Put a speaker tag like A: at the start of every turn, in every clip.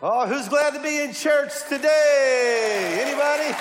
A: Oh, who's glad to be in church today? Anybody?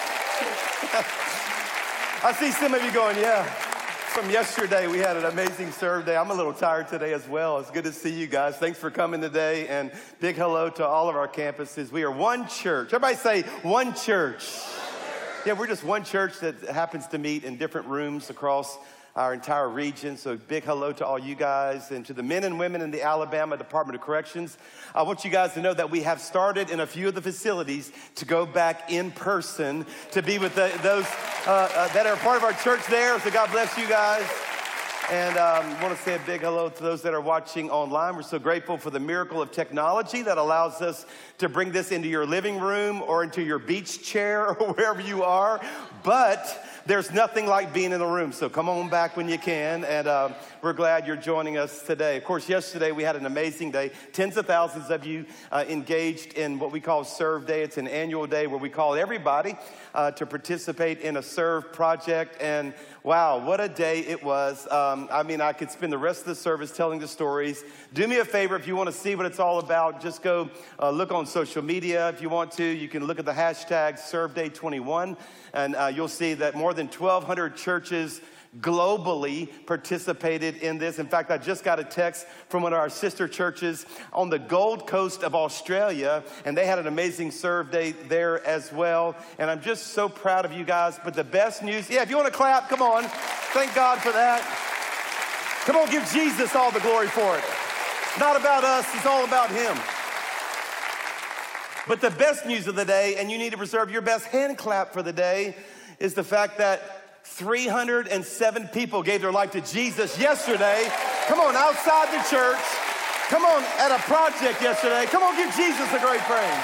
A: I see some of you going, yeah. From yesterday, we had an amazing serve day. I'm a little tired today as well. It's good to see you guys. Thanks for coming today, and big hello to all of our campuses. We are one church. Everybody say one church. Yeah, we're just one church that happens to meet in different rooms across our entire region. So big hello to all you guys and to the men and women in the Alabama Department of Corrections. I want you guys to know that we have started in a few of the facilities to go back in person to be with those that are part of our church there. So God bless you guys. And I want to say a big hello to those that are watching online. We're so grateful for the miracle of technology that allows us to bring this into your living room or into your beach chair or wherever you are. But there's nothing like being in the room. So come on back when you can. And we're glad you're joining us today. Of course, yesterday we had an amazing day. Tens of thousands of you engaged in what we call Serve Day. It's an annual day where we call everybody to participate in a Serve project. And wow, what a day it was. I could spend the rest of the service telling the stories. Do me a favor, if you want to see what it's all about, just go look on social media. If you want to, you can look at the hashtag ServeDay21, and you'll see that more than 1,200 churches globally participated in this. In fact, I just got a text from one of our sister churches on the Gold Coast of Australia, and they had an amazing Serve Day there as well. And I'm just so proud of you guys. But the best news, if you want to clap, come on. Thank God for that. Come on, give Jesus all the glory for it. It's not about us, it's all about him. But the best news of the day, and you need to reserve your best hand clap for the day, is the fact that 307 people gave their life to Jesus yesterday. Come on, outside the church. Come on, at a project yesterday. Come on, give Jesus a great praise.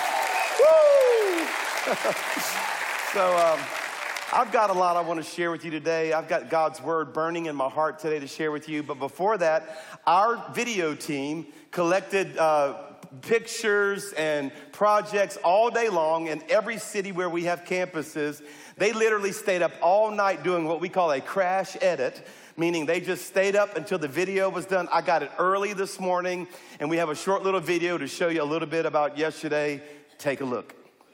A: Woo! So I've got a lot I want to share with you today. I've got God's word burning in my heart today to share with you. But before that, our video team collected pictures and projects all day long in every city where we have campuses. They literally stayed up all night doing what we call a crash edit, meaning they just stayed up until the video was done. I got it early this morning, and we have a short little video to show you a little bit about yesterday. Take a look.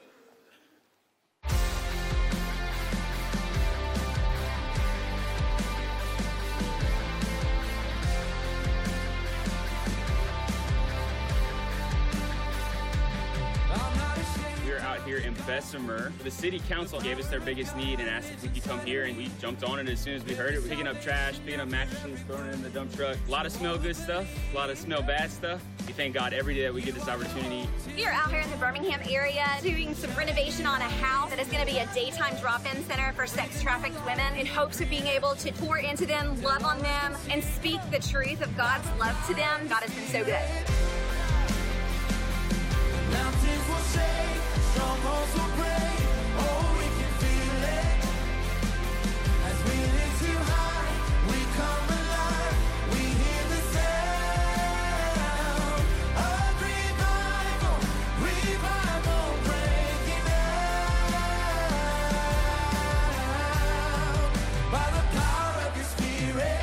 B: Here in Bessemer. The city council gave us their biggest need and asked if we could come here, and we jumped on it as soon as we heard it. We're picking up trash, picking up mattresses, throwing it in the dump truck. A lot of smell good stuff, a lot of smell bad stuff. We thank God every day that we get this opportunity.
C: We are out here in the Birmingham area doing some renovation on a house that is going to be a daytime drop-in center for sex-trafficked women in hopes of being able to pour into them, love on them, and speak the truth of God's love to them. God has been so good.
D: Mountains will shake, strongholds will break, oh, we can feel it. As we lift too high, we come alive, we hear the sound of revival, revival breaking out by the power of your spirit.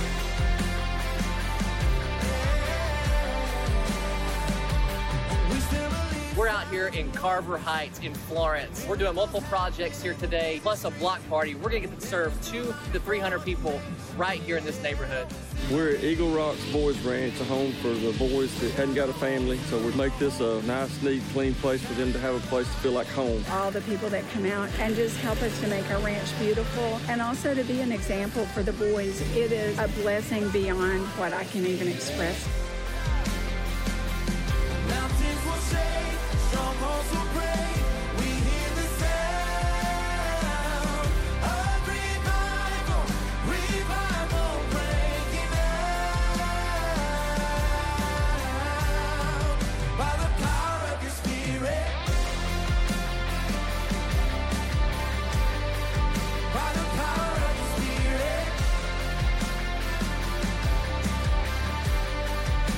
E: We're out here in Carver Heights in Florence. We're doing multiple projects here today, plus a block party. We're gonna get to serve 200 to 300 people right here in this neighborhood.
F: We're at Eagle Rocks Boys Ranch, a home for the boys that hadn't got a family. So we make this a nice, neat, clean place for them to have a place to feel like home.
G: All the people that come out and just help us to make our ranch beautiful and also to be an example for the boys. It is a blessing beyond what I can even express.
D: Mountains will shake, strongholds will break, we hear the sound of revival, revival breaking out by the power of your spirit, by the power of your spirit.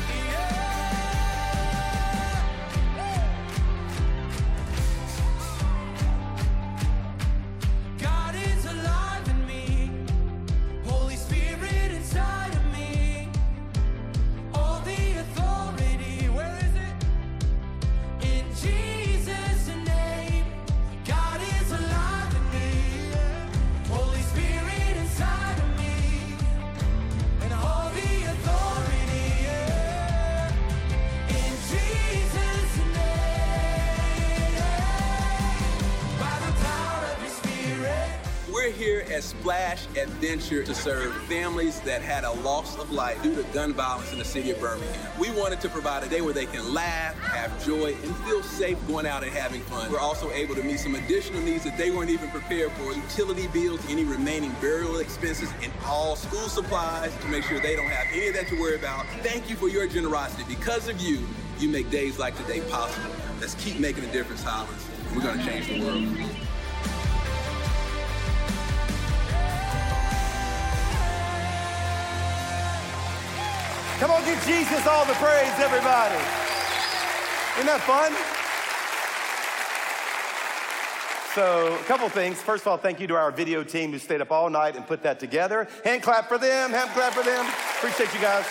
H: a splash adventure to serve families that had a loss of life due to gun violence in the city of Birmingham. We wanted to provide a day where they can laugh, have joy, and feel safe going out and having fun. We're also able to meet some additional needs that they weren't even prepared for. Utility bills, any remaining burial expenses, and all school supplies to make sure they don't have any of that to worry about. Thank you for your generosity. Because of you, you make days like today possible. Let's keep making a difference, Highlands. We're going to change the world.
A: Come on, give Jesus all the praise, everybody. Isn't that fun? So, a couple things. First of all, thank you to our video team who stayed up all night and put that together. Hand clap for them, hand clap for them. Appreciate you guys.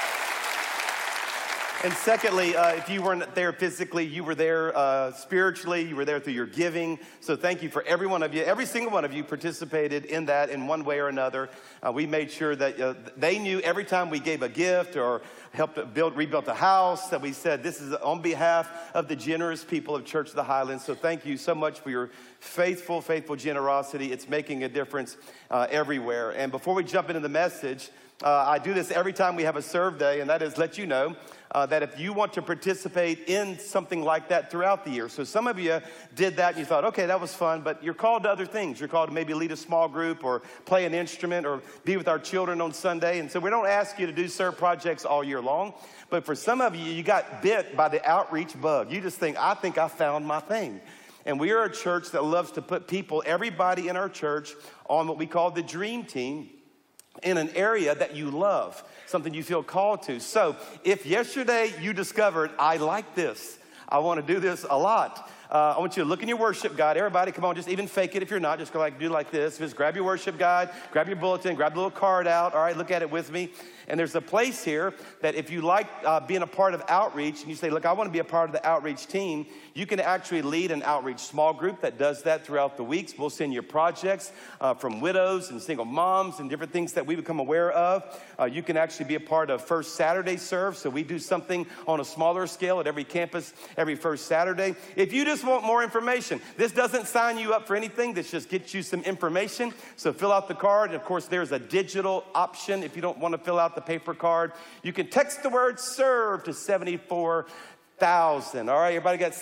A: And secondly, if you weren't there physically, you were there spiritually, you were there through your giving. So thank you for every one of you. Every single one of you participated in that in one way or another. We made sure that they knew every time we gave a gift or helped rebuild the house, that we said this is on behalf of the generous people of Church of the Highlands. So thank you so much for your faithful generosity. It's making a difference everywhere. And before we jump into the message, I do this every time we have a serve day, and that is let you know that if you want to participate in something like that throughout the year. So some of you did that and you thought, okay, that was fun, but you're called to other things. You're called to maybe lead a small group or play an instrument or be with our children on Sunday. And so we don't ask you to do serve projects all year long. But for some of you, you got bit by the outreach bug. You just think I found my thing. And we are a church that loves to put people, everybody in our church, on what we call the dream team in an area that you love, something you feel called to. So if yesterday you discovered, I like this, I want to do this a lot, I want you to look in your worship guide. Everybody, come on, just even fake it if you're not. Just go do like this. Just grab your worship guide, grab your bulletin, grab the little card out. All right, look at it with me. And there's a place here that if you like being a part of outreach and you say, look, I want to be a part of the outreach team, you can actually lead an outreach small group that does that throughout the weeks. We'll send you projects from widows and single moms and different things that we become aware of. You can actually be a part of First Saturday Serve. So we do something on a smaller scale at every campus every first Saturday. If you just want more information, this doesn't sign you up for anything. This just gets you some information. So fill out the card. And of course, there's a digital option if you don't want to fill out the paper card. You can text the word serve to 74,000. All right, everybody got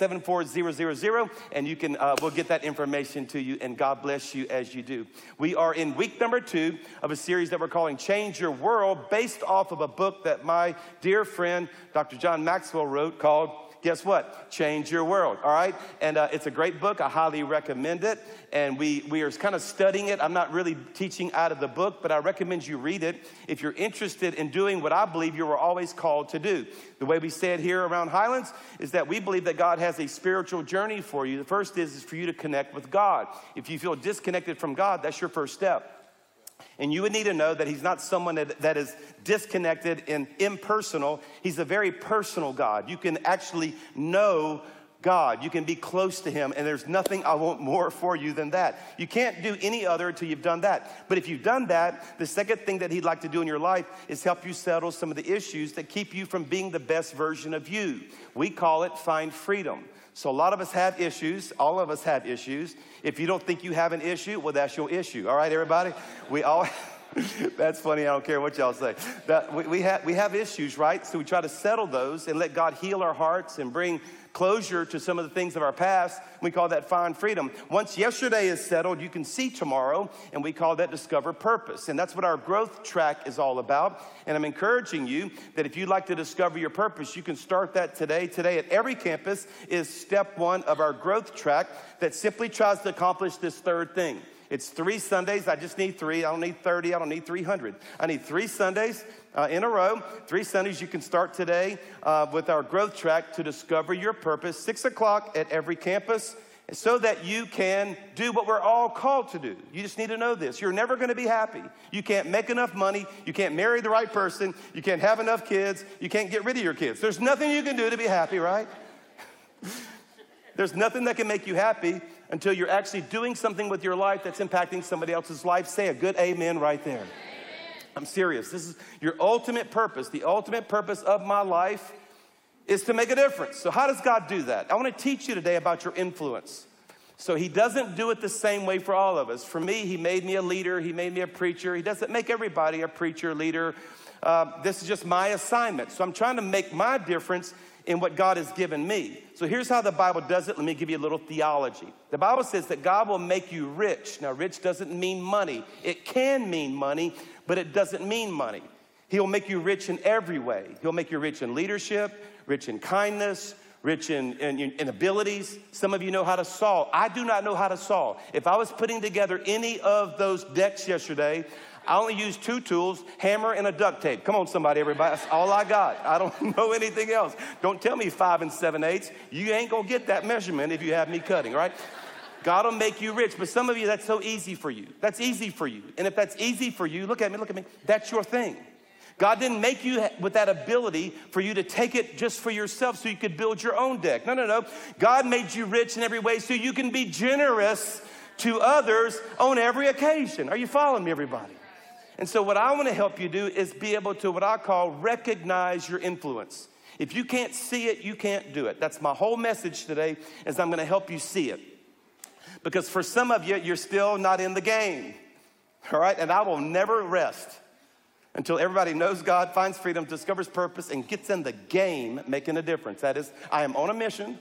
A: 74000, and you can we'll get that information to you, and God bless you as you do. We are in week number 2 of a series that we're calling Change Your World, based off of a book that my dear friend Dr. John Maxwell wrote called, guess what? Change Your World, all right? And it's a great book. I highly recommend it. And we are kind of studying it. I'm not really teaching out of the book, but I recommend you read it if you're interested in doing what I believe you were always called to do. The way we say it here around Highlands is that we believe that God has a spiritual journey for you. The first is for you to connect with God. If you feel disconnected from God, that's your first step. And you would need to know that he's not someone that is disconnected and impersonal. He's a very personal God. You can actually know God. You can be close to him, and there's nothing I want more for you than that. You can't do any other until you've done that. But if you've done that, the second thing that he'd like to do in your life is help you settle some of the issues that keep you from being the best version of you. We call it find freedom. So a lot of us have issues. All of us have issues. If you don't think you have an issue, well, that's your issue. All right, everybody? We all... That's funny. I don't care what y'all say. We have issues, right? So we try to settle those and let God heal our hearts and bring closure to some of the things of our past. We call that find freedom. Once yesterday is settled, you can see tomorrow, and we call that discover purpose. And that's what our growth track is all about. And I'm encouraging you that if you'd like to discover your purpose, you can start that today. Today at every campus is step 1 of our growth track that simply tries to accomplish this third thing. It's 3 Sundays. I just need 3. I don't need 30. I don't need 300. I need 3 Sundays in a row. 3 Sundays. You can start today with our growth track to discover your purpose. 6 o'clock at every campus, so that you can do what we're all called to do. You just need to know this. You're never going to be happy. You can't make enough money. You can't marry the right person. You can't have enough kids. You can't get rid of your kids. There's nothing you can do to be happy, right? There's nothing that can make you happy until you're actually doing something with your life that's impacting somebody else's life. Say a good amen right there. Amen. I'm serious. This is your ultimate purpose. The ultimate purpose of my life is to make a difference. So how does God do that? I want to teach you today about your influence. So he doesn't do it the same way for all of us. For me, he made me a leader. He made me a preacher. He doesn't make everybody a preacher, leader. This is just my assignment. So I'm trying to make my difference in what God has given me. So here's how the Bible does it. Let me give you a little theology. The Bible says that God will make you rich. Now, rich doesn't mean money. It can mean money, but it doesn't mean money. He'll make you rich in every way. He'll make you rich in leadership, rich in kindness, rich in abilities. Some of you know how to saw. I do not know how to saw. If I was putting together any of those decks yesterday, I only used 2 tools, hammer and a duct tape. Come on, somebody, everybody. That's all I got. I don't know anything else. Don't tell me 5 7/8. You ain't going to get that measurement if you have me cutting, right? God will make you rich. But some of you, that's so easy for you. That's easy for you. And if that's easy for you, look at me. That's your thing. God didn't make you with that ability for you to take it just for yourself so you could build your own deck. No. God made you rich in every way so you can be generous to others on every occasion. Are you following me, everybody? And so what I want to help you do is be able to, what I call, recognize your influence. If you can't see it, you can't do it. That's my whole message today, is I'm going to help you see it. Because for some of you, you're still not in the game. All right? And I will never rest until everybody knows God, finds freedom, discovers purpose, and gets in the game making a difference. That is, I am on a mission.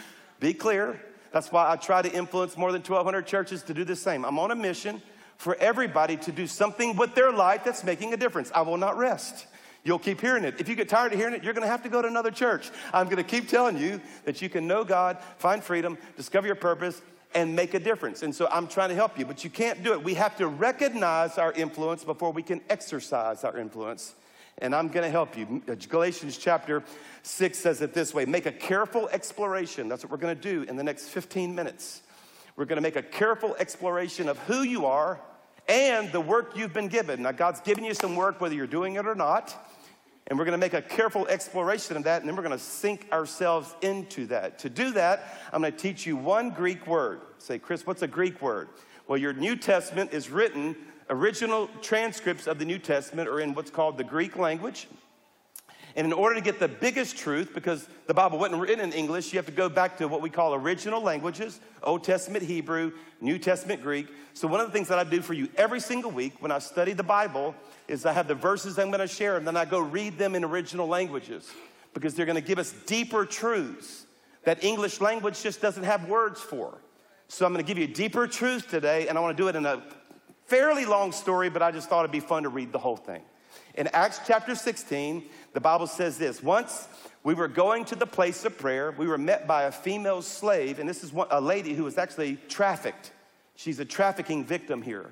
A: Be clear. That's why I try to influence more than 1,200 churches to do the same. I'm on a mission for everybody to do something with their life that's making a difference. I will not rest. You'll keep hearing it. If you get tired of hearing it, you're going to have to go to another church. I'm going to keep telling you that you can know God, find freedom, discover your purpose, and make a difference. And so I'm trying to help you, but you can't do it. We have to recognize our influence before we can exercise our influence. And I'm going to help you. Galatians chapter 6 says it this way: make a careful exploration. That's what we're going to do in the next 15 minutes. We're going to make a careful exploration of who you are and the work you've been given. Now, God's given you some work, whether you're doing it or not. And we're going to make a careful exploration of that, and then we're going to sink ourselves into that. To do that, I'm going to teach you one Greek word. Say, Chris, what's a Greek word? Well, your New Testament is written, original transcripts of the New Testament are in what's called the Greek language. And in order to get the biggest truth, because the Bible wasn't written in English, you have to go back to what we call original languages, Old Testament Hebrew, New Testament Greek. So one of the things that I do for you every single week when I study the Bible is I have the verses I'm going to share, and then I go read them in original languages because they're going to give us deeper truths that English language just doesn't have words for. So I'm going to give you deeper truth today, and I want to do it in a fairly long story, but I just thought it'd be fun to read the whole thing. In Acts chapter 16, the Bible says this: once we were going to the place of prayer, we were met by a female slave, and this is a lady who was actually trafficked. She's a trafficking victim here.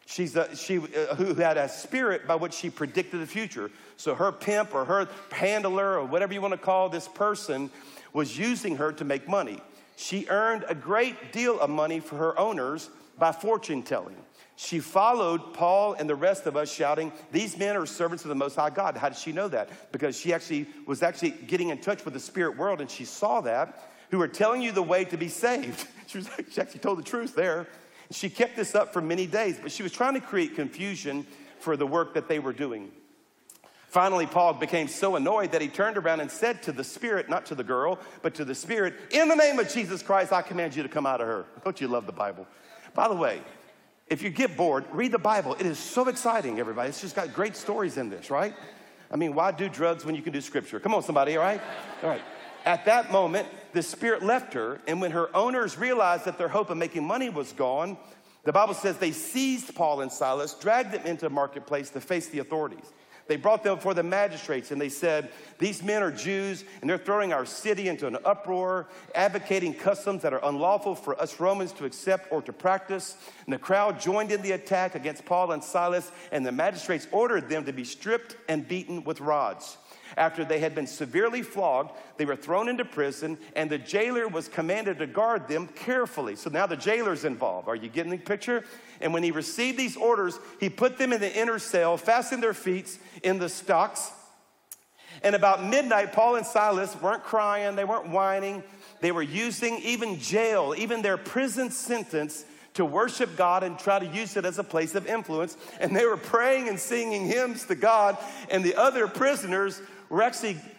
A: Who had a spirit by which she predicted the future. So her pimp or her handler or whatever you want to call this person was using her to make money. She earned a great deal of money for her owners by fortune telling. She followed Paul and the rest of us shouting, "These men are servants of the Most High God." How did she know that? Because she was actually getting in touch with the spirit world, and she saw that, who are telling you the way to be saved. She actually told the truth there. She kept this up for many days, but she was trying to create confusion for the work that they were doing. Finally, Paul became so annoyed that he turned around and said to the spirit, not to the girl, but to the spirit, "In the name of Jesus Christ, I command you to come out of her." Don't you love the Bible? By the way, if you get bored, read the Bible. It is so exciting, everybody. It's just got great stories in this, right? I mean, why do drugs when you can do scripture? Come on, somebody, all right? All right. At that moment, the spirit left her, and when her owners realized that their hope of making money was gone, the Bible says they seized Paul and Silas, dragged them into a marketplace to face the authorities. They brought them before the magistrates, and they said, "These men are Jews, and they're throwing our city into an uproar, advocating customs that are unlawful for us Romans to accept or to practice." And the crowd joined in the attack against Paul and Silas, and the magistrates ordered them to be stripped and beaten with rods. After they had been severely flogged, they were thrown into prison, and the jailer was commanded to guard them carefully. So now the jailer's involved. Are you getting the picture? And when he received these orders, he put them in the inner cell, fastened their feet in the stocks. And about midnight, Paul and Silas weren't crying, they weren't whining. They were using even jail, even their prison sentence, to worship God and try to use it as a place of influence. And they were praying and singing hymns to God, and the other prisoners were actually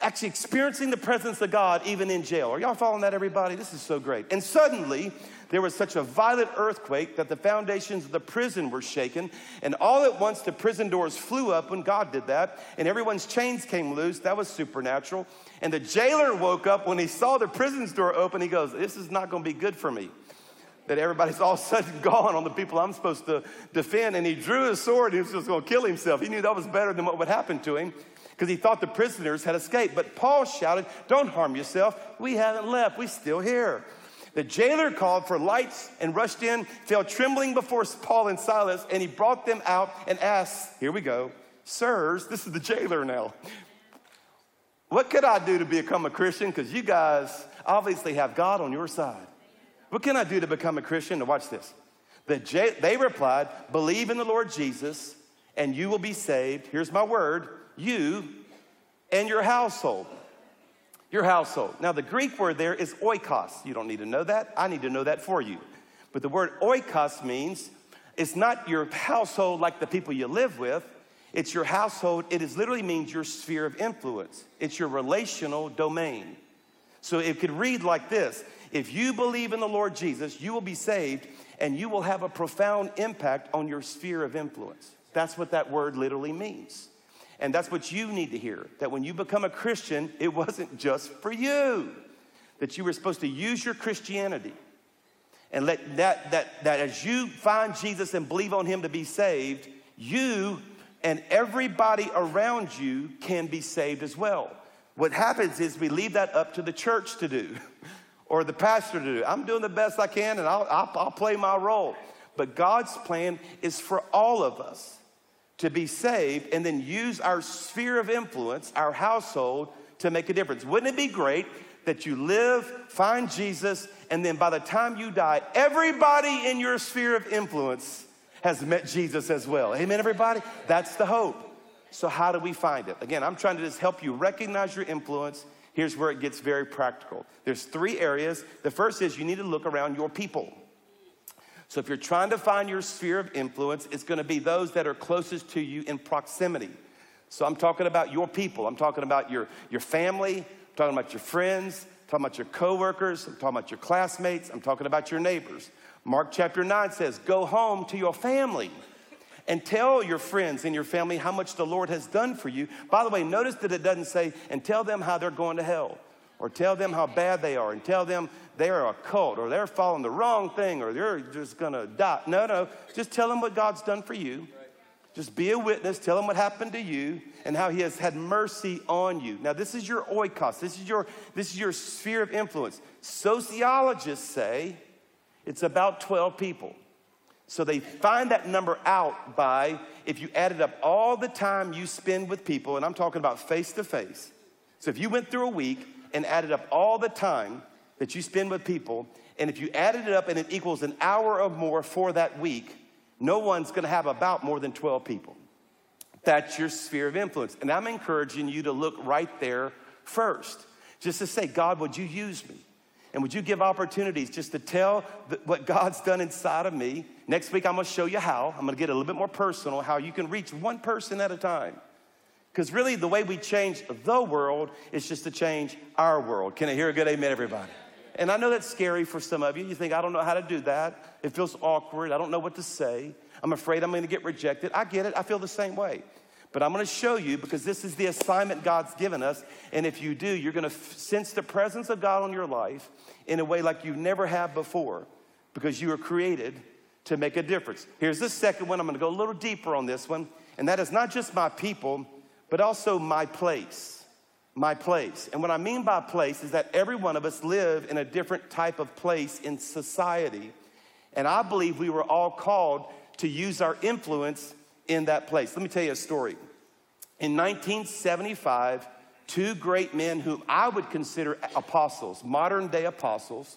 A: actually experiencing the presence of God even in jail. Are y'all following that, everybody? This is so great. And suddenly, there was such a violent earthquake that the foundations of the prison were shaken. And all at once, the prison doors flew up when God did that. And everyone's chains came loose. That was supernatural. And the jailer woke up when he saw the prison's door open. He goes, this is not going to be good for me. That everybody's all of a sudden gone on the people I'm supposed to defend. And he drew his sword and he was just going to kill himself. He knew that was better than what would happen to him because he thought the prisoners had escaped. But Paul shouted, don't harm yourself. We haven't left. We're still here. The jailer called for lights and rushed in, fell trembling before Paul and Silas, and he brought them out and asked, here we go, sirs, this is the jailer now. What could I do to become a Christian? Because you guys obviously have God on your side. What can I do to become a Christian? Now watch this. They replied, believe in the Lord Jesus, and you will be saved. Here's my word, you and your household. Your household. Now, the Greek word there is oikos. You don't need to know that. I need to know that for you. But the word oikos means it's not your household like the people you live with. It's your household. It literally means your sphere of influence. It's your relational domain. So it could read like this. If you believe in the Lord Jesus, you will be saved, and you will have a profound impact on your sphere of influence. That's what that word literally means. And that's what you need to hear, that when you become a Christian, it wasn't just for you, that you were supposed to use your Christianity and let that as you find Jesus and believe on him to be saved, you and everybody around you can be saved as well. What happens is we leave that up to the church to do or the pastor to do. I'm doing the best I can and I'll play my role. But God's plan is for all of us to be saved and then use our sphere of influence, our household, to make a difference. Wouldn't it be great that you live, find Jesus, and then by the time you die, everybody in your sphere of influence has met Jesus as well? Amen, everybody? That's the hope. So how do we find it? Again, I'm trying to just help you recognize your influence. Here's where it gets very practical. There's 3 areas. The first is you need to look around your people. So if you're trying to find your sphere of influence, it's going to be those that are closest to you in proximity. So I'm talking about your people. I'm talking about your family. I'm talking about your friends. I'm talking about your coworkers. I'm talking about your classmates. I'm talking about your neighbors. Mark chapter 9 says, go home to your family and tell your friends and your family how much the Lord has done for you. By the way, notice that it doesn't say, and tell them how they're going to hell, or tell them how bad they are, and tell them they're a cult, or they're following the wrong thing, or they're just gonna die. No, just tell them what God's done for you. Just be a witness, tell them what happened to you, and how he has had mercy on you. Now, this is your oikos, this is your sphere of influence. Sociologists say it's about 12 people. So they find that number out by, if you added up all the time you spend with people, and I'm talking about face-to-face. So if you went through a week and added up all the time that you spend with people, and if you added it up and it equals an hour or more for that week, no one's gonna have about more than 12 people. That's your sphere of influence. And I'm encouraging you to look right there first. Just to say, God, would you use me? And would you give opportunities just to tell what God's done inside of me? Next week, I'm gonna show you how. I'm gonna get a little bit more personal, how you can reach one person at a time. Because really, the way we change the world is just to change our world. Can I hear a good amen, everybody? And I know that's scary for some of you. You think, I don't know how to do that. It feels awkward. I don't know what to say. I'm afraid I'm gonna get rejected. I get it. I feel the same way. But I'm gonna show you, because this is the assignment God's given us. And if you do, you're gonna sense the presence of God on your life in a way like you never have before, because you were created to make a difference. Here's the second one. I'm gonna go a little deeper on this one. And that is not just my people, but also my place. My place. And what I mean by place is that every one of us live in a different type of place in society. And I believe we were all called to use our influence in that place. Let me tell you a story. In 1975, 2 great men whom I would consider apostles, modern day apostles,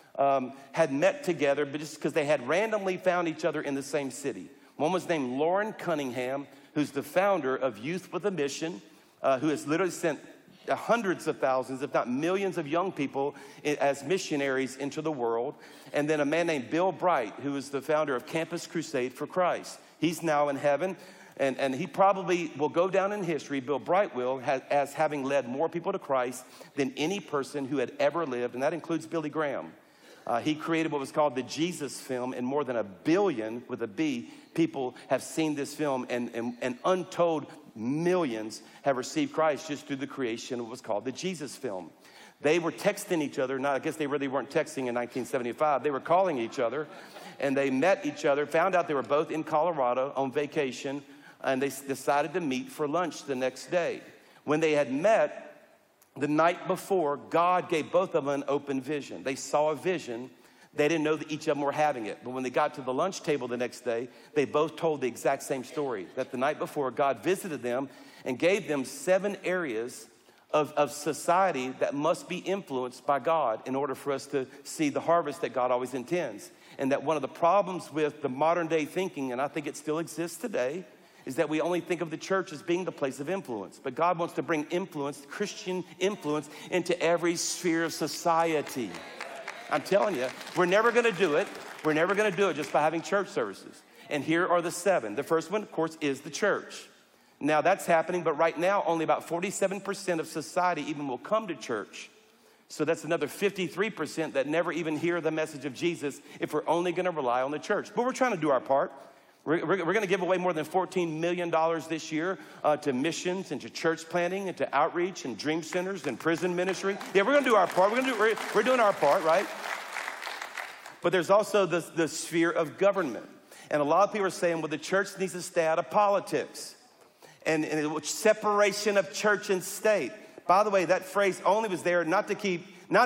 A: had met together just because they had randomly found each other in the same city. One was named Loren Cunningham, who's the founder of Youth with a Mission, who has literally sent hundreds of thousands, if not millions of young people as missionaries into the world. And then a man named Bill Bright, who is the founder of Campus Crusade for Christ. He's now in heaven. And he probably will go down in history, Bill Bright will, as having led more people to Christ than any person who had ever lived, and that includes Billy Graham. He created what was called the Jesus film, and more than 1 billion, with a B, people have seen this film, and untold millions have received Christ just through the creation of what was called the Jesus film. They were texting each other. I guess they really weren't texting in 1975. They were calling each other, and they met each other, found out they were both in Colorado on vacation, and they decided to meet for lunch the next day. When they had met the night before, God gave both of them an open vision. They saw a vision. They didn't know that each of them were having it. But when they got to the lunch table the next day, they both told the exact same story, that the night before, God visited them and gave them 7 areas of society that must be influenced by God in order for us to see the harvest that God always intends. And that one of the problems with the modern day thinking, and I think it still exists today, is that we only think of the church as being the place of influence. But God wants to bring influence, Christian influence, into every sphere of society. I'm telling you, we're never gonna do it. We're never gonna do it just by having church services. And here are the 7. The first one, of course, is the church. Now that's happening, but right now only about 47% of society even will come to church. So that's another 53% that never even hear the message of Jesus if we're only gonna rely on the church. But we're trying to do our part. We're going to give away more than $14 million this year to missions and to church planting and to outreach and dream centers and prison ministry. Yeah, we're going to do our part. We're doing our part, right? But there's also the sphere of government. And a lot of people are saying, well, the church needs to stay out of politics. And separation of church and state. By the way, that phrase only was there not to keep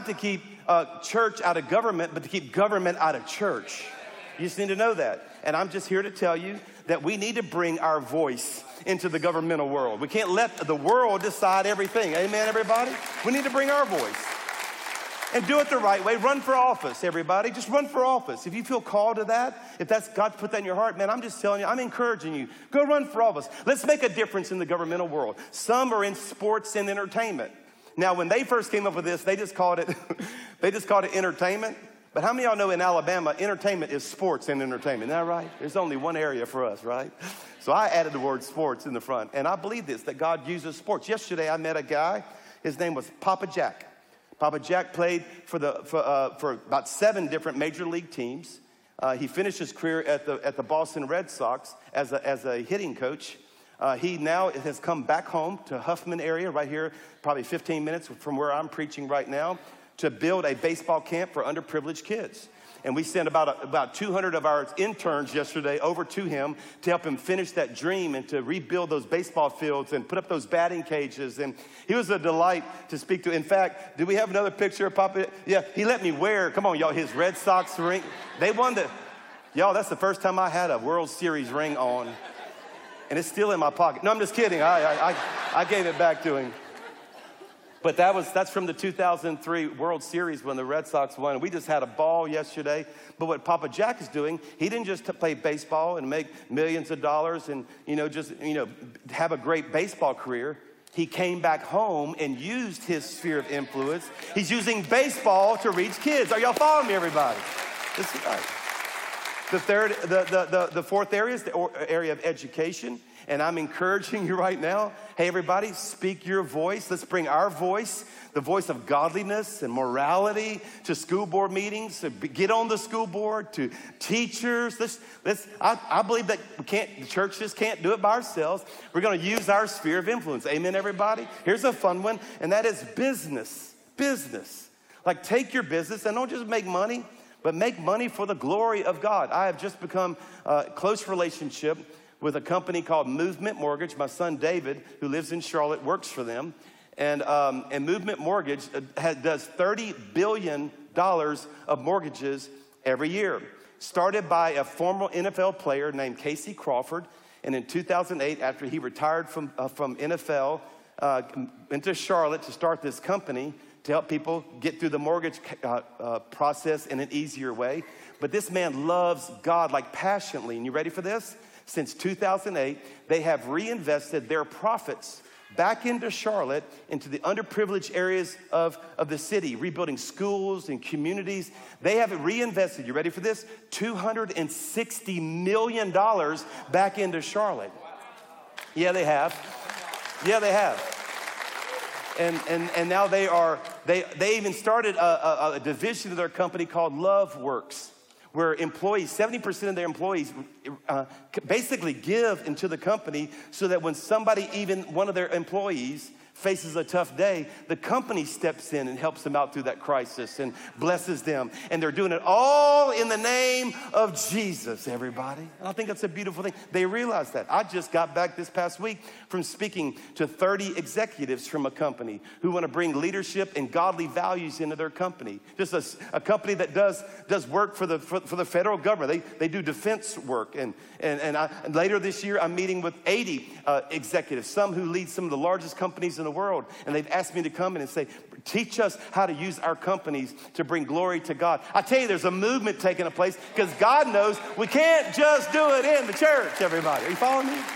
A: church out of government, but to keep government out of church. You just need to know that. And I'm just here to tell you that we need to bring our voice into the governmental world. We can't let the world decide everything. Amen, everybody? We need to bring our voice. And do it the right way. Run for office, everybody. Just run for office. If you feel called to that, if that's God's put that in your heart, man, I'm just telling you, I'm encouraging you. Go run for office. Let's make a difference in the governmental world. Some are in sports and entertainment. Now, when they first came up with this, they just called it entertainment. But how many of y'all know in Alabama, entertainment is sports and entertainment? Isn't that right? There's only one area for us, right? So I added the word sports in the front. And I believe this, that God uses sports. Yesterday, I met a guy. His name was Papa Jack. Papa Jack played for about 7 different major league teams. He finished his career at the Boston Red Sox as a hitting coach. He now has come back home to Huffman area, right here, probably 15 minutes from where I'm preaching right now, to build a baseball camp for underprivileged kids. And we sent about 200 of our interns yesterday over to him to help him finish that dream and to rebuild those baseball fields and put up those batting cages. And he was a delight to speak to. In fact, do we have another picture of Papa? Yeah, he let me wear, come on, y'all, his Red Sox ring. They won y'all, that's the first time I had a World Series ring on. And it's still in my pocket. No, I'm just kidding. I gave it back to him. But that's from the 2003 World Series when the Red Sox won. We just had a ball yesterday. But what Papa Jack is doing, he didn't just play baseball and make millions of dollars and, have a great baseball career. He came back home and used his sphere of influence. He's using baseball to reach kids. Are y'all following me, everybody? That's right. The fourth area is the area of education. And I'm encouraging you right now, hey, everybody, speak your voice. Let's bring our voice, the voice of godliness and morality, to school board meetings, to get on the school board, to teachers. I believe that the church just can't do it by ourselves. We're going to use our sphere of influence. Amen, everybody? Here's a fun one, and that is business. Business. Like, take your business and don't just make money, but make money for the glory of God. I have just become a close relationship with a company called Movement Mortgage. My son David, who lives in Charlotte, works for them. And Movement Mortgage does $30 billion of mortgages every year. Started by a former NFL player named Casey Crawford. And in 2008, after he retired from NFL, went to Charlotte to start this company to help people get through the mortgage process in an easier way. But this man loves God like passionately. And you ready for this? Since 2008, they have reinvested their profits back into Charlotte, into the underprivileged areas of the city, rebuilding schools and communities. They have reinvested, you ready for this? $260 million back into Charlotte. Yeah, they have. Yeah, they have. And now they even started a division of their company called Love Works, where employees, 70% of their employees basically give into the company so that when somebody, even one of their employees, faces a tough day, the company steps in and helps them out through that crisis and blesses them. And they're doing it all in the name of Jesus, everybody. And I think that's a beautiful thing. They realize that. I just got back this past week from speaking to 30 executives from a company who want to bring leadership and godly values into their company. Just a company that does work for the federal government. They do defense work. And later this year, I'm meeting with 80 executives, some who lead some of the largest companies in the world. And they've asked me to come in and say, teach us how to use our companies to bring glory to God. I tell you, there's a movement taking place because God knows we can't just do it in the church, everybody. Are you following me?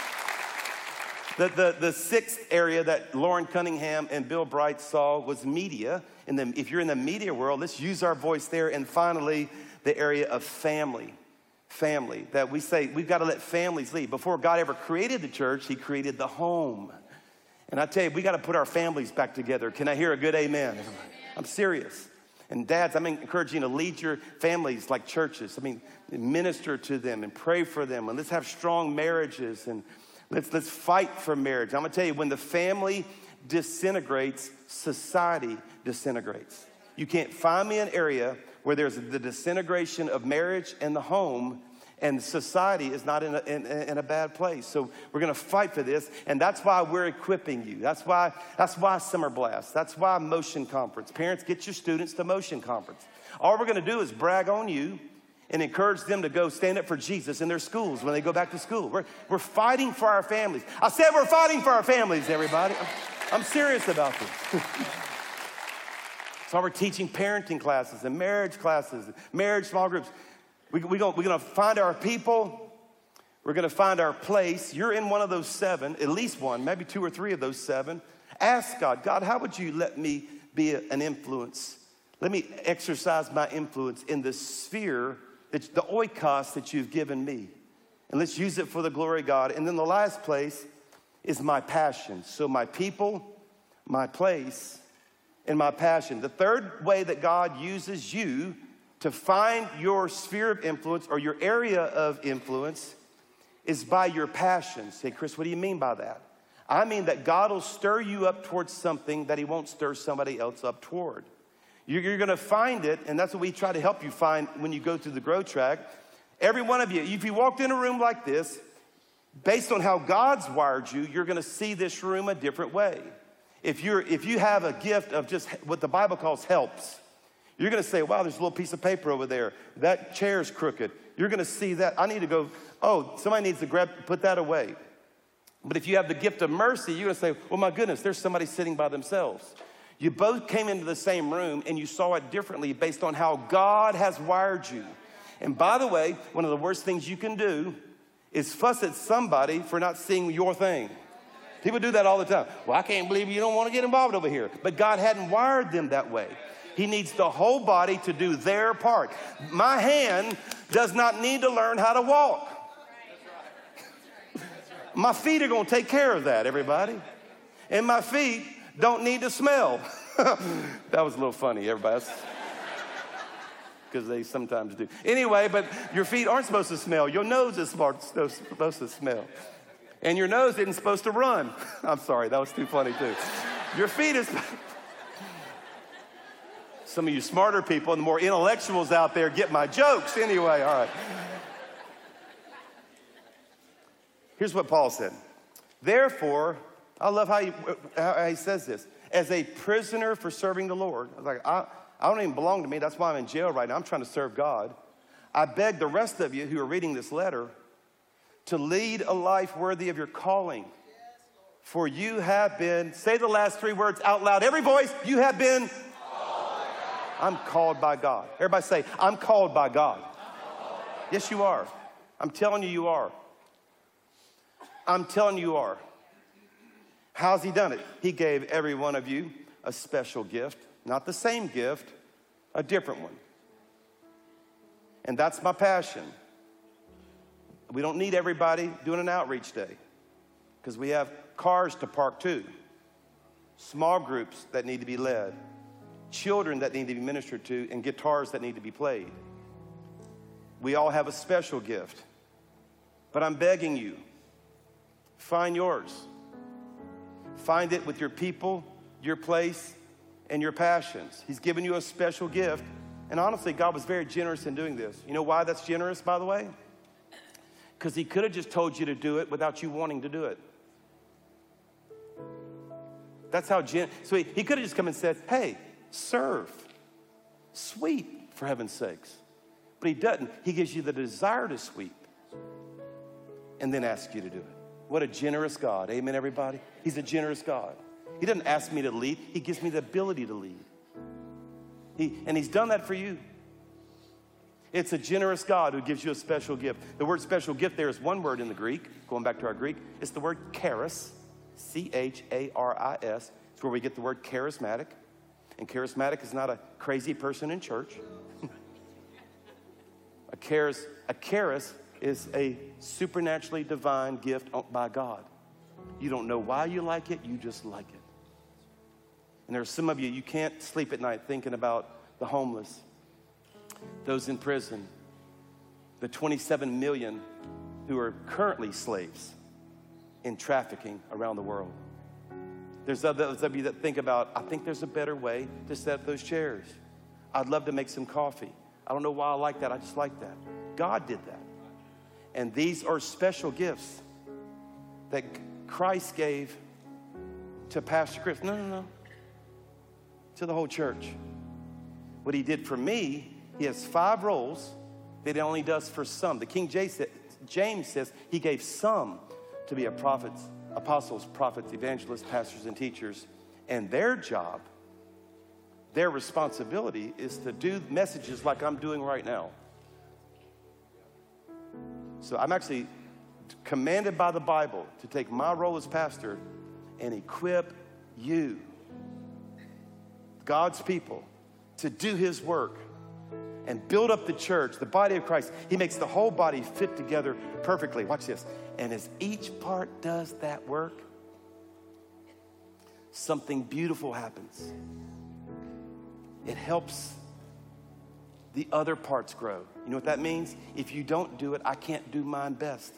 A: The sixth area that Lauren Cunningham and Bill Bright saw was media. If you're in the media world, let's use our voice there. And finally, the area of family. Family, that we say we've got to let families lead. Before God ever created the church, he created the home. And I tell you, we got to put our families back together. Can I hear a good amen? I'm serious. And dads, I'm encouraging you to lead your families like churches. I mean, minister to them and pray for them. And let's have strong marriages and let's fight for marriage. I'm going to tell you, when the family disintegrates, society disintegrates. You can't find me an area where there's the disintegration of marriage and the home, and society is not in a bad place. So we're going to fight for this, and that's why we're equipping you. That's why Summer Blast. That's why Motion Conference. Parents, get your students to Motion Conference. All we're going to do is brag on you and encourage them to go stand up for Jesus in their schools when they go back to school. We're fighting for our families. I said we're fighting for our families, everybody. I'm serious about this. So we're teaching parenting classes and marriage classes, marriage small groups. We're going to find our people. We're going to find our place. You're in one of those 7, at least one, maybe 2 or 3 of those 7. Ask God, how would you let me be an influence? Let me exercise my influence in the sphere, the oikos that you've given me. And let's use it for the glory of God. And then the last place is my passion. So my people, my place, and my passion. The third way that God uses you to find your sphere of influence or your area of influence is by your passions. Say, Chris, what do you mean by that? I mean that God will stir you up towards something that he won't stir somebody else up toward. You're going to find it, and that's what we try to help you find when you go through the Grow Track. Every one of you, if you walked in a room like this, based on how God's wired you, you're going to see this room a different way. If you have a gift of just what the Bible calls helps, you're going to say, wow, there's a little piece of paper over there. That chair's crooked. You're going to see that. I need to go, somebody needs to put that away. But if you have the gift of mercy, you're going to say, well, my goodness, there's somebody sitting by themselves. You both came into the same room and you saw it differently based on how God has wired you. And by the way, one of the worst things you can do is fuss at somebody for not seeing your thing. People do that all the time. Well, I can't believe you don't want to get involved over here. But God hadn't wired them that way. He needs the whole body to do their part. My hand does not need to learn how to walk. My feet are going to take care of that, everybody. And my feet don't need to smell. That was a little funny, everybody. Because they sometimes do. Anyway, but your feet aren't supposed to smell. Your nose is supposed to smell. And your nose isn't supposed to run. I'm sorry, that was too funny too. Your feet is... Some of you smarter people and the more intellectuals out there get my jokes. Anyway, all right. Here's what Paul said. Therefore, I love how he says this. As a prisoner for serving the Lord. I was like, I don't even belong to me. That's why I'm in jail right now. I'm trying to serve God. I beg the rest of you who are reading this letter to lead a life worthy of your calling. For you have been, say the last 3 words out loud. Every voice, you have been. I'm called by God. Everybody say, I'm called by God. Yes, you are. I'm telling you, you are. I'm telling you, you are. How's he done it? He gave every one of you a special gift. Not the same gift, a different one. And that's my passion. We don't need everybody doing an outreach day. because we have cars to park too. Small groups that need to be led. Children that need to be ministered to, and guitars that need to be played. We all have a special gift. But I'm begging you, find yours. Find it with your people, your place, and your passions. He's given you a special gift. And honestly, God was very generous in doing this. You know why that's generous, by the way? Because he could have just told you to do it without you wanting to do it. That's how so he could have just come and said, hey, serve. Sweep, for heaven's sakes. But he doesn't. He gives you the desire to sweep and then asks you to do it. What a generous God. Amen, everybody? He's a generous God. He doesn't ask me to lead. He gives me the ability to lead. And he's done that for you. It's a generous God who gives you a special gift. The word special gift there is one word in the Greek. Going back to our Greek, it's the word charis, C-H-A-R-I-S. It's where we get the word charismatic. And charismatic is not a crazy person in church. A charis is a supernaturally divine gift by God. You don't know why you like it, you just like it. And there are some of you, you can't sleep at night thinking about the homeless, those in prison, the 27 million who are currently slaves in trafficking around the world. There's those of you that think about, I think there's a better way to set up those chairs. I'd love to make some coffee. I don't know why I like that, I just like that. God did that. And these are special gifts that Christ gave to Pastor Chris. No. To the whole church. What he did for me, he has 5 roles that he only does for some. The King James says he gave some to be prophets, apostles, prophets, evangelists, pastors, and teachers. And their job, their responsibility is to do messages like I'm doing right now. So I'm actually commanded by the Bible to take my role as pastor and equip you, God's people, to do his work and build up the church, the body of Christ. He makes the whole body fit together perfectly. Watch this. And as each part does that work, something beautiful happens. It helps the other parts grow. You know what that means? If you don't do it, I can't do mine best.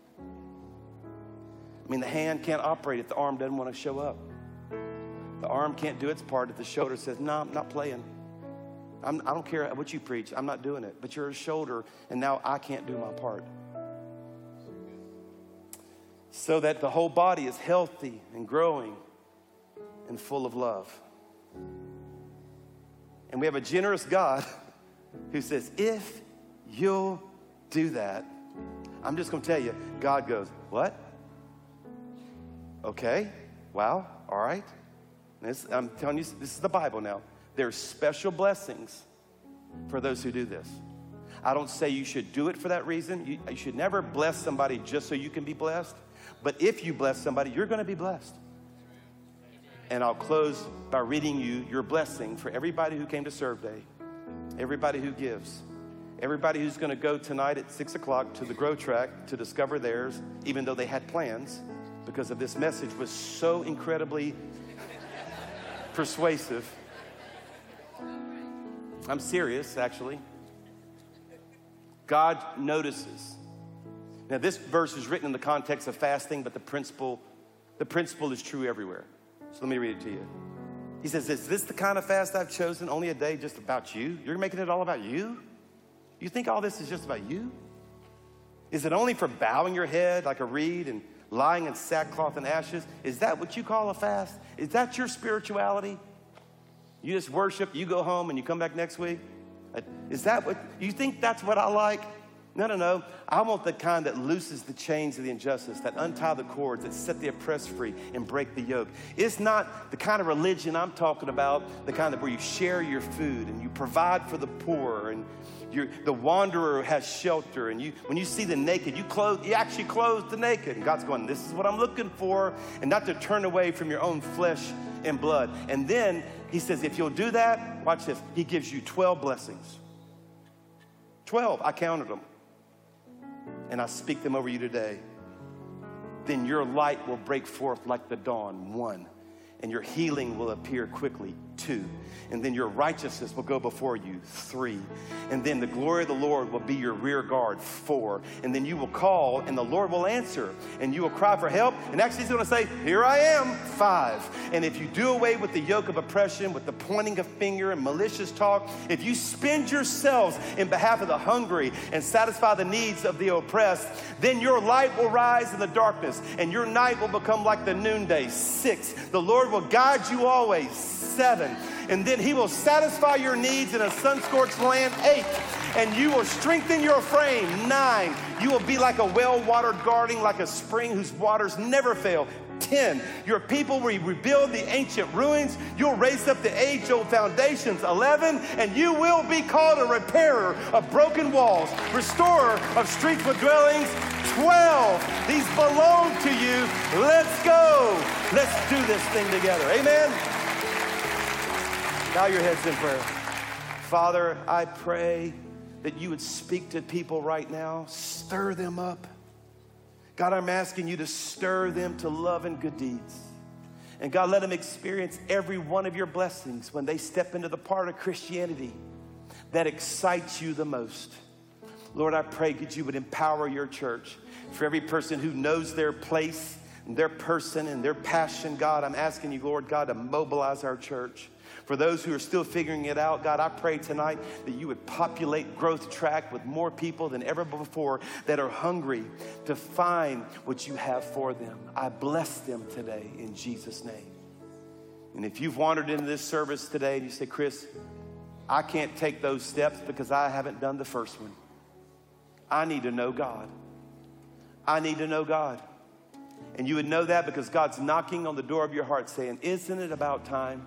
A: I mean, the hand can't operate if the arm doesn't want to show up. The arm can't do its part if the shoulder says, no, I'm not playing. I don't care what you preach. I'm not doing it. But you're a shoulder, and now I can't do my part. So that the whole body is healthy and growing and full of love. And we have a generous God who says, if you'll do that, I'm just going to tell you, God goes, what? Okay, wow, all right. I'm telling you, this is the Bible now. There's special blessings for those who do this. I don't say you should do it for that reason. You should never bless somebody just so you can be blessed. But if you bless somebody, you're going to be blessed. And I'll close by reading you your blessing for everybody who came to Serve Day, everybody who gives, everybody who's going to go tonight at 6 o'clock to the Grow Track to discover theirs, even though they had plans, because of this message was so incredibly persuasive. I'm serious, actually. God notices. Now, this verse is written in the context of fasting, but the principle is true everywhere. So let me read it to you. He says, is this the kind of fast I've chosen? Only a day just about you? You're making it all about you? You think all this is just about you? Is it only for bowing your head like a reed and lying in sackcloth and ashes? Is that what you call a fast? Is that your spirituality? You just worship, you go home, and you come back next week? Is that what, you think that's what I like? No. I want the kind that looses the chains of the injustice, that untie the cords, that set the oppressed free and break the yoke. It's not the kind of religion I'm talking about, the kind of where you share your food and you provide for the poor and the wanderer has shelter, and when you see the naked, you actually clothe the naked. And God's going, this is what I'm looking for, and not to turn away from your own flesh and blood. And then he says, if you'll do that, watch this, he gives you 12 blessings. 12, I counted them. And I speak them over you today. then your light will break forth like the dawn, 1. And your healing will appear quickly, 2. And then your righteousness will go before you, 3. And then the glory of the Lord will be your rear guard, 4. And then you will call and the Lord will answer. And you will cry for help. And actually he's going to say, here I am, 5. And if you do away with the yoke of oppression, with the pointing of finger and malicious talk, if you spend yourselves in behalf of the hungry and satisfy the needs of the oppressed, then your light will rise in the darkness and your night will become like the noonday, 6. The Lord will guide you always, 7. And then he will satisfy your needs in a sun-scorched land, 8. And you will strengthen your frame, 9. You will be like a well-watered garden, like a spring whose waters never fail, 10. Your people will rebuild the ancient ruins. You'll raise up the age-old foundations, 11. And you will be called a repairer of broken walls, restorer of streets with dwellings, 12. These belong to you. Let's go. Let's do this thing together. Amen. Bow your heads in prayer. Father, I pray that you would speak to people right now. Stir them up. God, I'm asking you to stir them to love and good deeds. And God, let them experience every one of your blessings when they step into the part of Christianity that excites you the most. Lord, I pray that you would empower your church. For every person who knows their place and their person and their passion, God, I'm asking you, Lord God, to mobilize our church. For those who are still figuring it out, God, I pray tonight that you would populate Growth Track with more people than ever before that are hungry to find what you have for them. I bless them today in Jesus' name. And if you've wandered into this service today and you say, Chris, I can't take those steps because I haven't done the first one. I need to know God. I need to know God. And you would know that because God's knocking on the door of your heart saying, isn't it about time?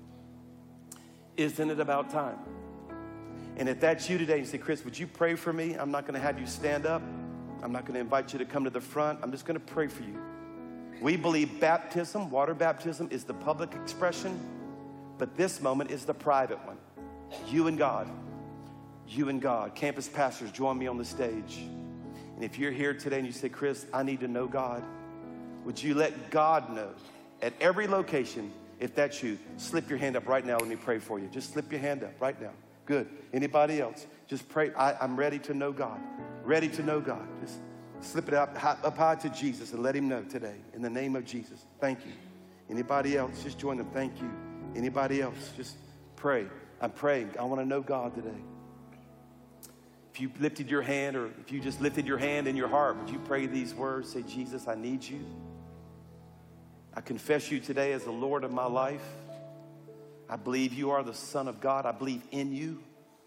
A: Isn't it about time? And if that's you today, you say, Chris, would you pray for me? I'm not going to have you stand up. I'm not going to invite you to come to the front. I'm just going to pray for you. We believe baptism, water baptism, is the public expression, but this moment is the private one. You and God. You and God. Campus pastors, join me on the stage. And if you're here today and you say, Chris, I need to know God, would you let God know at every location? If that's you, slip your hand up right now. Let me pray for you. Just slip your hand up right now. Good. Anybody else? Just pray. I'm ready to know God. Ready to know God. Just slip it up high to Jesus and let him know today. In the name of Jesus. Thank you. Anybody else? Just join them. Thank you. Anybody else? Just pray. I'm praying. I want to know God today. If you lifted your hand or if you just lifted your hand in your heart, would you pray these words? Say, Jesus, I need you. I confess you today as the Lord of my life. I believe you are the Son of God. I believe in you.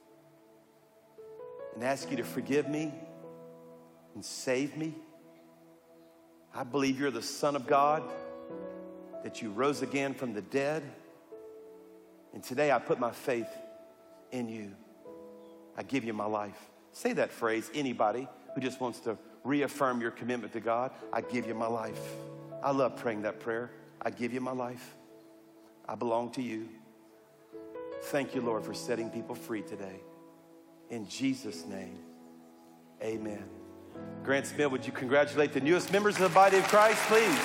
A: And ask you to forgive me and save me. I believe you're the Son of God, that you rose again from the dead. And today I put my faith in you. I give you my life. Say that phrase, anybody who just wants to reaffirm your commitment to God. I give you my life. I love praying that prayer. I give you my life. I belong to you. Thank you, Lord, for setting people free today. In Jesus' name, amen. Grant Smith, would you congratulate the newest members of the body of Christ, please?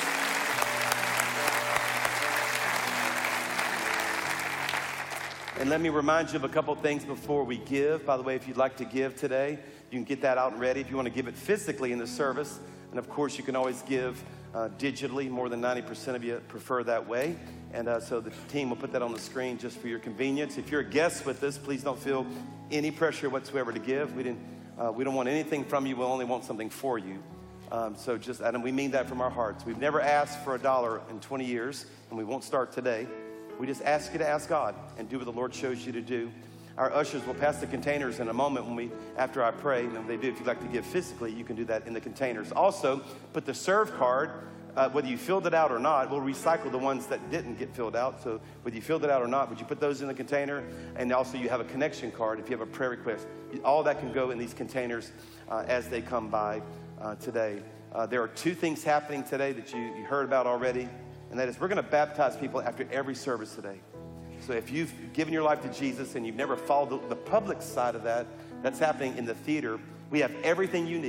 A: And let me remind you of a couple things before we give. By the way, if you'd like to give today, you can get that out and ready. If you want to give it physically in the service, and of course, you can always give digitally. More than 90% of you prefer that way. And so the team will put that on the screen just for your convenience. If you're a guest with us, please don't feel any pressure whatsoever to give. We don't want anything from you. We only want something for you. And we mean that from our hearts. We've never asked for $1 in 20 years, and we won't start today. We just ask you to ask God and do what the Lord shows you to do. Our ushers will pass the containers in a moment after I pray. And if they do, if you'd like to give physically, you can do that in the containers. Also, put the serve card, whether you filled it out or not, we'll recycle the ones that didn't get filled out. So whether you filled it out or not, would you put those in the container? And also you have a connection card if you have a prayer request. All that can go in these containers as they come by today. There are two things happening today that you heard about already. And that is, we're going to baptize people after every service today. So if you've given your life to Jesus and you've never followed the public side of that, that's happening in the theater. We have everything you need.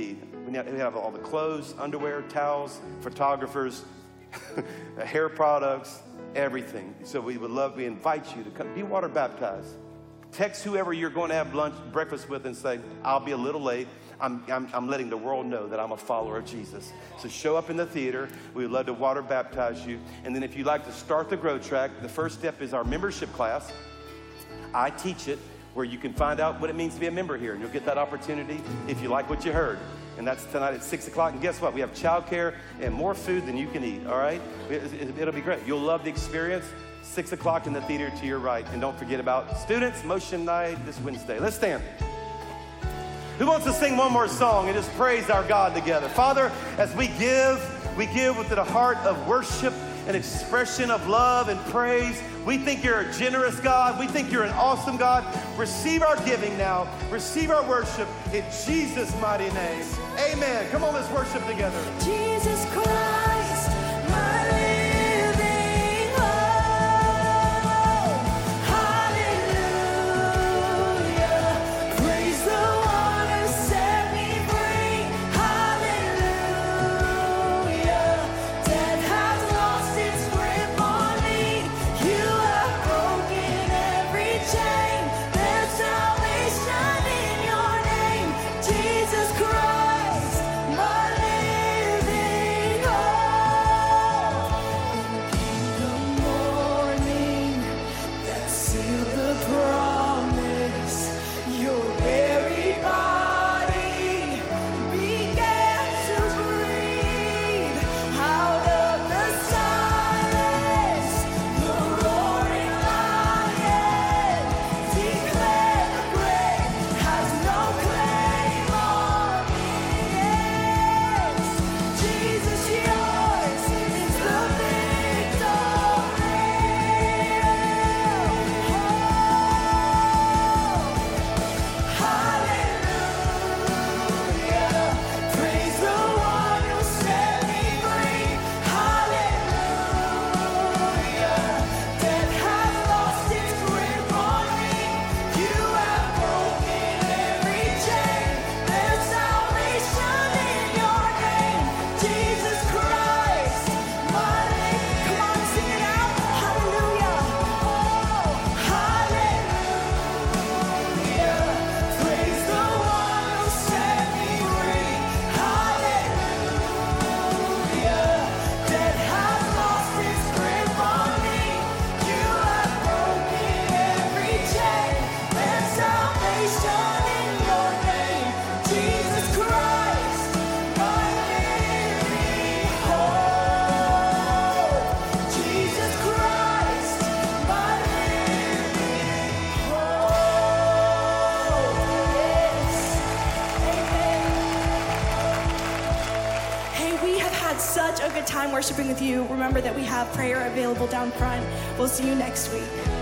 A: We have all the clothes, underwear, towels, photographers, hair products, everything. So we invite you to come be water baptized. Text whoever you're going to have breakfast with and say, I'll be a little late. I'm letting the world know that I'm a follower of Jesus. So show up in the theater. We would love to water baptize you. And then if you'd like to start the Grow Track, the first step is our membership class. I teach it, where you can find out what it means to be a member here. And you'll get that opportunity if you like what you heard. And that's tonight at 6 o'clock. And guess what? We have childcare and more food than you can eat, all right? It'll be great. You'll love the experience. 6 o'clock in the theater to your right. And don't forget about Students Motion Night this Wednesday. Let's stand. Who wants to sing one more song and just praise our God together? Father, as we give with a heart of worship, an expression of love and praise. We think you're a generous God. We think you're an awesome God. Receive our giving now. Receive our worship in Jesus' mighty name. Amen. Come on, let's worship together.
D: Jesus Christ, my living hope. Hallelujah. Praise the one who set me free. Hallelujah. Death has lost its grip on me. You have broken every chain. There's salvation in your name. Jesus Christ, my living hope. In the morning that sealed the promise, your very body began to breathe out of the silence. The roaring lion declared the grave has no claim on me. Yes, Jesus, yours is the victory. Hallelujah. Praise the one who set me free. Hallelujah. Death has lost its grip on me. You have broken every chain. There's salvation in your name. Jesus Christ, my name. Come on, sing it out. Hallelujah. Hallelujah. Praise the one who set me free. Hallelujah. Death has lost its grip on me. You have broken every chain. There's salvation in your name. Jesus Christ, my living hope. Jesus Christ, my living hope. Yes. Amen.
I: Hey, we have had such a good time worshiping with you. Remember that we have prayer available down front. We'll see you next week.